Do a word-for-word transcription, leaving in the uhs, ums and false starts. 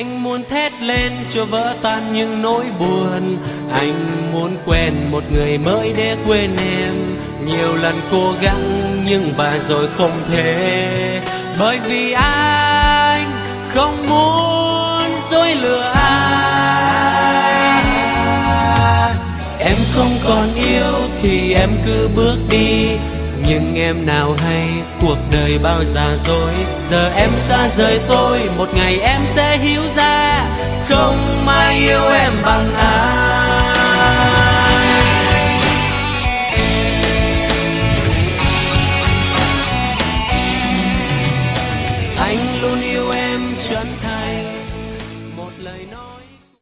Anh muốn thét lên cho vỡ tan những nỗi buồn. Anh muốn quen một người mới để quên em. Nhiều lần cố gắng nhưng và rồi không thể. Bởi vì anh không muốn dối lừa ai. Em không còn yêu thì em cứ bước đi. Nhưng em nào hay cuộc đời bao giả dối. Giờ em xa rời tôi, một ngày em sẽ hiểu ra không ai yêu em bằng ai.